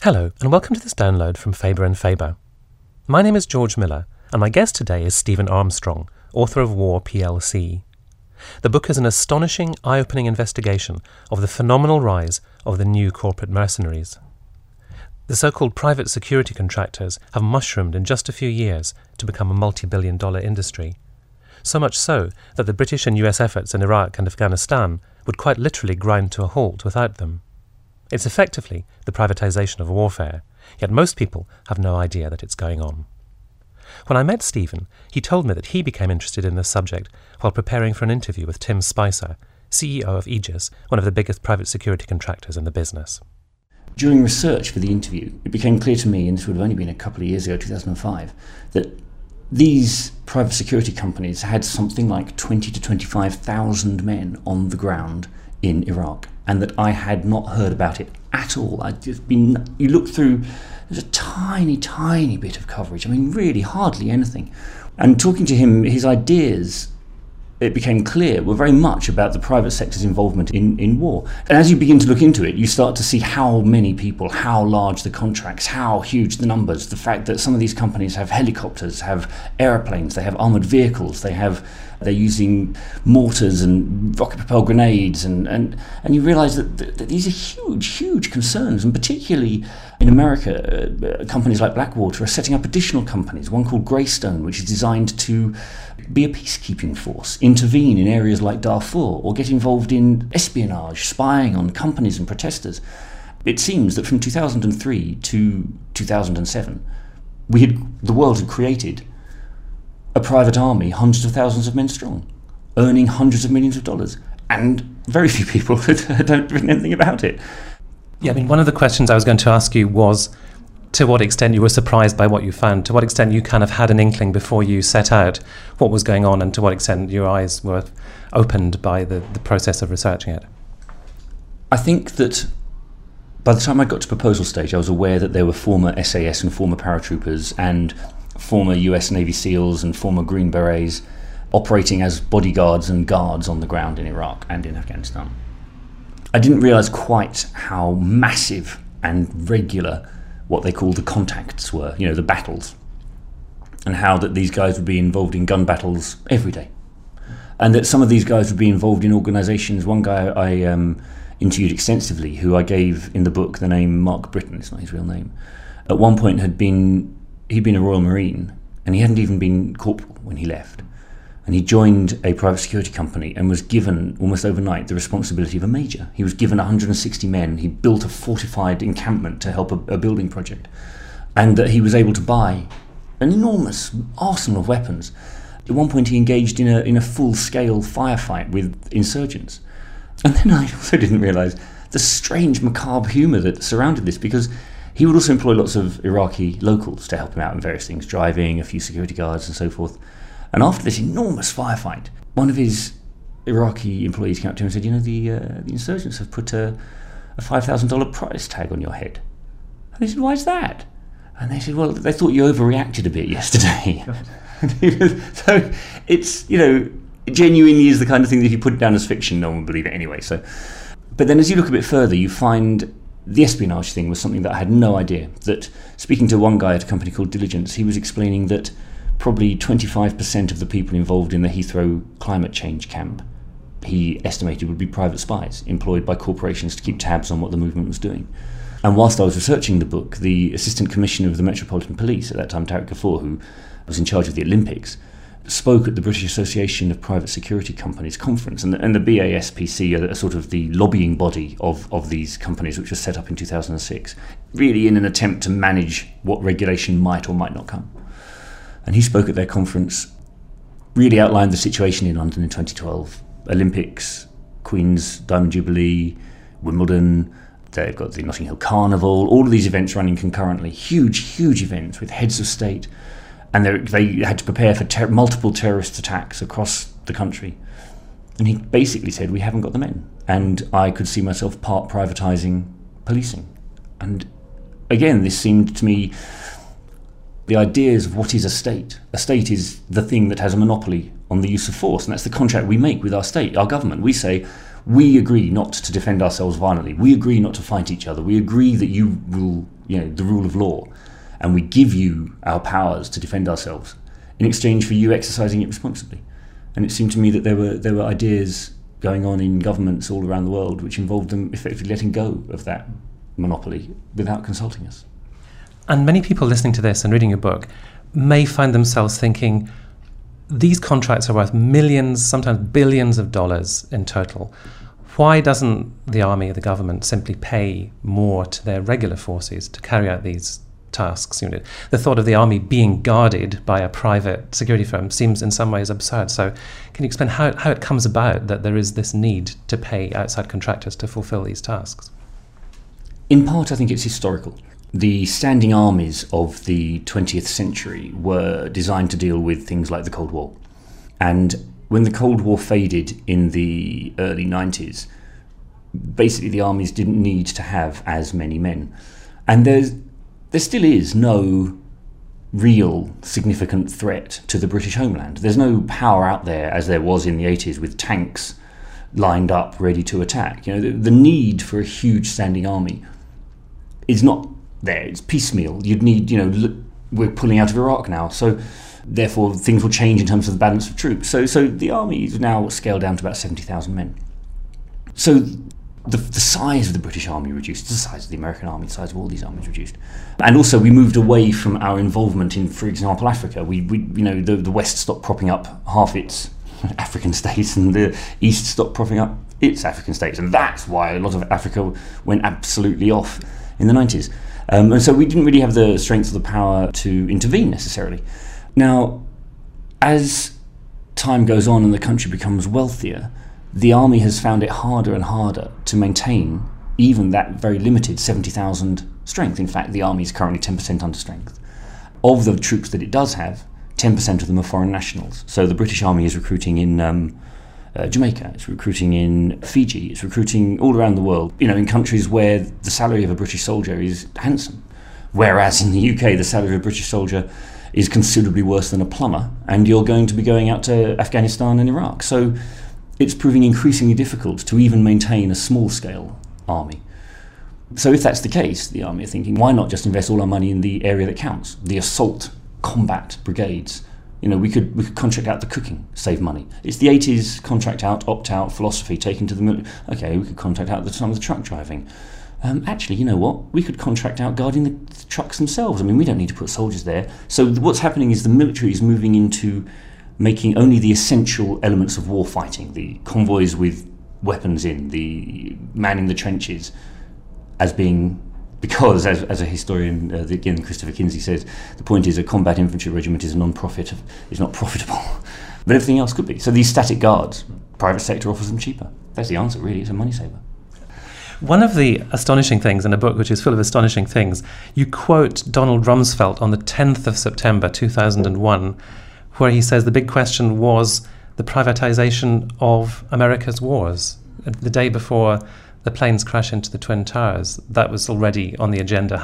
Hello, and welcome to this download from Faber and Faber. My name is George Miller, and my guest today is Stephen Armstrong, author of War plc. The book is an astonishing, eye-opening investigation of the phenomenal rise of the new corporate mercenaries. The so-called private security contractors have mushroomed in just a few years to become a multi-billion-dollar industry. So much so that the British and US efforts in Iraq and Afghanistan would quite literally grind to a halt without them. It's effectively the privatization of warfare, yet most people have no idea that it's going on. When I met Stephen, he told me that he became interested in this subject while preparing for an interview with Tim Spicer, CEO of Aegis, one of the biggest private security contractors in the business. During research for the interview, it became clear to me, and this would have only been a couple of years ago, 2005, that these private security companies had something like 20 to 25,000 men on the ground in Iraq, and that I had not heard about it at all. You look through, there's a tiny, tiny bit of coverage. I mean, really hardly anything. And talking to him, his ideas, it became clear, were very much about the private sector's involvement in war. And as you begin to look into it, you start to see how many people, how large the contracts, how huge the numbers, the fact that some of these companies have helicopters, have airplanes, they have armoured vehicles, they're using mortars and rocket-propelled grenades, and you realise that these are huge concerns, and particularly in America, companies like Blackwater are setting up additional companies, one called Greystone, which is designed to be a peacekeeping force, intervene in areas like Darfur, or get involved in espionage, spying on companies and protesters. It seems that from 2003 to 2007, the world had created a private army, hundreds of thousands of men strong, earning hundreds of millions of dollars, and very few people had written anything about it. Yeah, I mean, one of the questions I was going to ask you was to what extent you were surprised by what you found, to what extent you kind of had an inkling before you set out what was going on, and to what extent your eyes were opened by the process of researching it. I think that by the time I got to proposal stage, I was aware that there were former SAS and former paratroopers and former US Navy SEALs and former Green Berets operating as bodyguards and guards on the ground in Iraq and in Afghanistan. I didn't realise quite how massive and regular what they call the contacts were, the battles, and how that these guys would be involved in gun battles every day. And that some of these guys would be involved in organisations. One guy I interviewed extensively, who I gave in the book the name Mark Britton, it's not his real name, at one point he'd been a Royal Marine, and he hadn't even been corporal when he left. And he joined a private security company and was given, almost overnight, the responsibility of a major. He was given 160 men. He built a fortified encampment to help a building project. And that he was able to buy an enormous arsenal of weapons. At one point he engaged in a full-scale firefight with insurgents. And then I also didn't realise the strange macabre humour that surrounded this, because he would also employ lots of Iraqi locals to help him out in various things, driving, a few security guards and so forth. And after this enormous firefight, one of his Iraqi employees came up to him and said, the insurgents have put a $5,000 price tag on your head. And he said, why is that? And they said, well, they thought you overreacted a bit yesterday. So it's, it genuinely is the kind of thing that if you put it down as fiction, no one would believe it anyway. But then as you look a bit further, you find the espionage thing was something that I had no idea. That, speaking to one guy at a company called Diligence, he was explaining that probably 25% of the people involved in the Heathrow climate change camp, he estimated, would be private spies employed by corporations to keep tabs on what the movement was doing. And whilst I was researching the book, the Assistant Commissioner of the Metropolitan Police at that time, Tariq Ghafoor, who was in charge of the Olympics, spoke at the British Association of Private Security Companies conference, and the BASPC are sort of the lobbying body of these companies, which was set up in 2006, really in an attempt to manage what regulation might or might not come. And he spoke at their conference, really outlined the situation in London in 2012. Olympics, Queen's Diamond Jubilee, Wimbledon, they've got the Notting Hill Carnival, all of these events running concurrently, huge events with heads of state. And they had to prepare for multiple terrorist attacks across the country. And he basically said, we haven't got the men. And I could see myself part privatising policing. And again, this seemed to me the ideas of what is a state. A state is the thing that has a monopoly on the use of force, and that's the contract we make with our state, our government. We say, we agree not to defend ourselves violently. We agree not to fight each other. We agree that you rule, the rule of law, and we give you our powers to defend ourselves in exchange for you exercising it responsibly. And it seemed to me that there were ideas going on in governments all around the world which involved them effectively letting go of that monopoly without consulting us. And many people listening to this and reading your book may find themselves thinking, these contracts are worth millions, sometimes billions of dollars in total. Why doesn't the army or the government simply pay more to their regular forces to carry out these tasks? The thought of the army being guarded by a private security firm seems in some ways absurd. So can you explain how it comes about that there is this need to pay outside contractors to fulfill these tasks? In part, I think it's historical. The standing armies of the 20th century were designed to deal with things like the Cold War. And when the Cold War faded in the early 90s, basically the armies didn't need to have as many men. And there still is no real significant threat to the British homeland. There's no power out there as there was in the 80s with tanks lined up ready to attack. The need for a huge standing army is not there. It's piecemeal. You'd need, we're pulling out of Iraq now, so therefore things will change in terms of the balance of troops. So the army is now scaled down to about 70,000 men. So the size of the British army reduced, the size of the American army, the size of all these armies reduced. And also we moved away from our involvement in, for example, Africa. The West stopped propping up half its African states and the East stopped propping up its African states. And that's why a lot of Africa went absolutely off in the 90s. And so we didn't really have the strength or the power to intervene necessarily. Now, as time goes on and the country becomes wealthier, the army has found it harder and harder to maintain even that very limited 70,000 strength. In fact, the army is currently 10% under strength. Of the troops that it does have, 10% of them are foreign nationals. So the British army is recruiting in Jamaica, it's recruiting in Fiji, it's recruiting all around the world, in countries where the salary of a British soldier is handsome. Whereas in the UK, the salary of a British soldier is considerably worse than a plumber, and you're going to be going out to Afghanistan and Iraq. So it's proving increasingly difficult to even maintain a small-scale army. So if that's the case, the army are thinking, why not just invest all our money in the area that counts, the assault combat brigades? We could contract out the cooking, save money. It's the 80s contract out, opt out philosophy taken to the military. Okay, we could contract out some of the truck driving. Actually, you know what? We could contract out guarding the trucks themselves. We don't need to put soldiers there. So what's happening is the military is moving into making only the essential elements of war fighting, the convoys with weapons in, the manning the trenches, as being... Because, as a historian, again, Christopher Kinsey says, the point is a combat infantry regiment is not profitable. But everything else could be. So these static guards, private sector offers them cheaper. That's the answer, really. It's a money saver. One of the astonishing things in a book which is full of astonishing things, you quote Donald Rumsfeld on the 10th of September 2001, where he says the big question was the privatization of America's wars. The day before the planes crash into the Twin Towers, that was already on the agenda.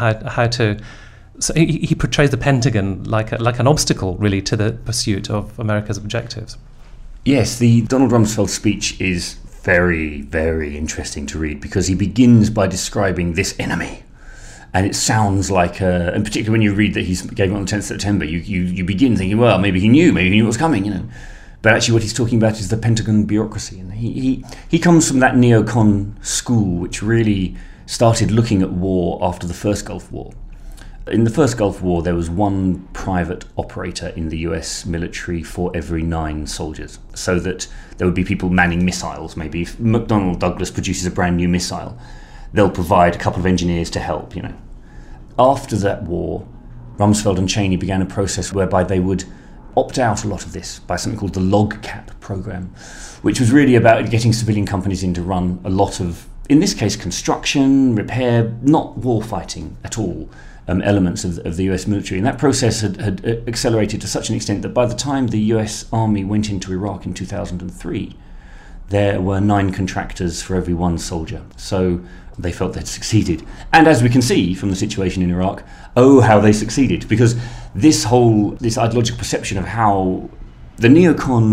So he portrays the Pentagon like an obstacle, really, to the pursuit of America's objectives. Yes, the Donald Rumsfeld speech is very, very interesting to read because he begins by describing this enemy. And it sounds like, and particularly when you read that he gave it on the 10th of September, you begin thinking, well, maybe he knew what was coming, But actually what he's talking about is the Pentagon bureaucracy. And he comes from that neocon school which really started looking at war after the first Gulf War. In the first Gulf War, there was one private operator in the US military for every 9 soldiers, so that there would be people manning missiles. Maybe if McDonnell Douglas produces a brand new missile, they'll provide a couple of engineers to help, After that war, Rumsfeld and Cheney began a process whereby they would opt out a lot of this by something called the LOGCAP program, which was really about getting civilian companies in to run a lot of, in this case, construction, repair, not war fighting at all, elements of the US military. And that process had accelerated to such an extent that by the time the US Army went into Iraq in 2003, there were 9 contractors for every 1 soldier. So they felt they'd succeeded. And as we can see from the situation in Iraq, oh, how they succeeded. Because this ideological perception of how the neocon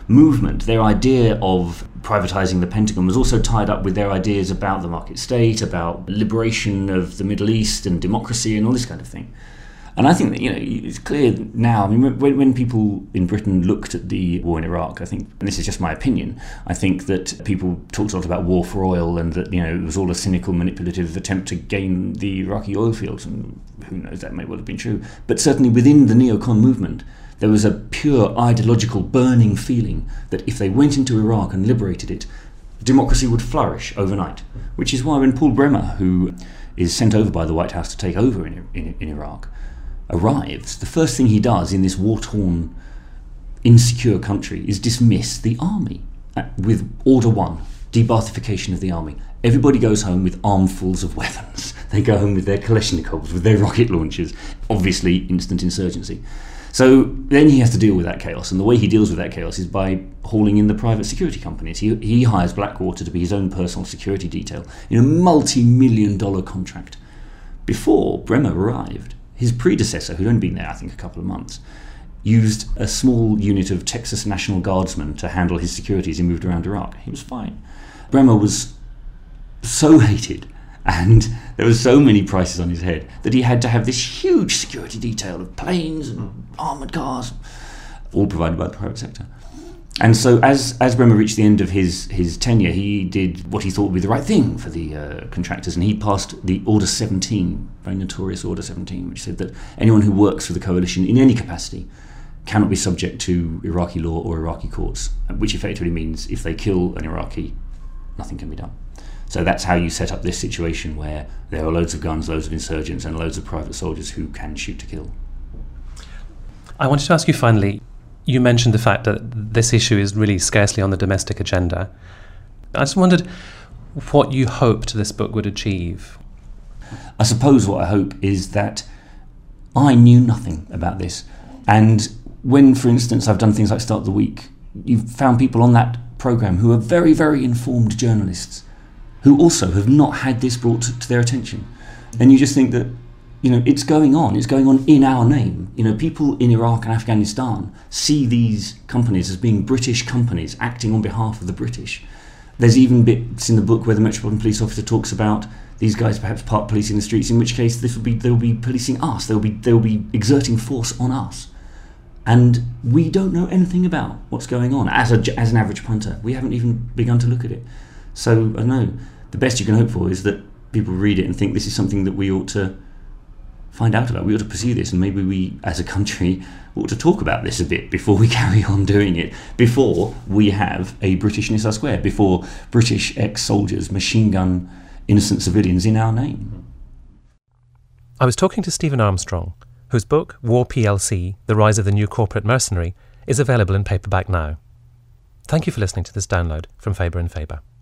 movement, their idea of privatising the Pentagon was also tied up with their ideas about the market state, about liberation of the Middle East and democracy and all this kind of thing. And I think that, it's clear now, I mean, when people in Britain looked at the war in Iraq, I think, and this is just my opinion, I think that people talked a lot about war for oil and that, it was all a cynical, manipulative attempt to gain the Iraqi oil fields, and who knows, that may well have been true. But certainly within the neocon movement, there was a pure ideological burning feeling that if they went into Iraq and liberated it, democracy would flourish overnight. Which is why when Paul Bremer, who is sent over by the White House to take over in Iraq, arrives, the first thing he does in this war-torn, insecure country is dismiss the army with Order 1, debathification of the army. Everybody goes home with armfuls of weapons. They go home with their Kalashnikovs, with their rocket launchers, obviously instant insurgency. So then he has to deal with that chaos, and the way he deals with that chaos is by hauling in the private security companies. He hires Blackwater to be his own personal security detail in a multi-million-dollar contract. Before Bremer arrived, his predecessor, who'd only been there, I think, a couple of months, used a small unit of Texas National Guardsmen to handle his security as he moved around Iraq. He was fine. Bremer was so hated, and there were so many prices on his head, that he had to have this huge security detail of planes and armoured cars, all provided by the private sector. And so as Bremer reached the end of his tenure, he did what he thought would be the right thing for the contractors, and he passed the Order 17, very notorious Order 17, which said that anyone who works for the coalition in any capacity cannot be subject to Iraqi law or Iraqi courts, which effectively means if they kill an Iraqi, nothing can be done. So that's how you set up this situation where there are loads of guns, loads of insurgents, and loads of private soldiers who can shoot to kill. I wanted to ask you finally, you mentioned the fact that this issue is really scarcely on the domestic agenda. I just wondered what you hoped this book would achieve. I suppose what I hope is that I knew nothing about this. And when, for instance, I've done things like Start the Week, you've found people on that programme who are very, very informed journalists who also have not had this brought to their attention. And you just think that, it's going on in our name. People in Iraq and Afghanistan see these companies as being British companies acting on behalf of the British. There's even bits in the book where the Metropolitan Police Officer talks about these guys perhaps part policing the streets, in which case they'll be policing us, they'll be exerting force on us. And we don't know anything about what's going on as an average punter. We haven't even begun to look at it. So, I don't know, the best you can hope for is that people read it and think this is something that we ought to find out about. We ought to pursue this, and maybe we, as a country, ought to talk about this a bit before we carry on doing it, before we have a British Nissa Square, before British ex-soldiers machine gun innocent civilians in our name. I was talking to Stephen Armstrong, whose book, War PLC, The Rise of the New Corporate Mercenary, is available in paperback now. Thank you for listening to this download from Faber & Faber.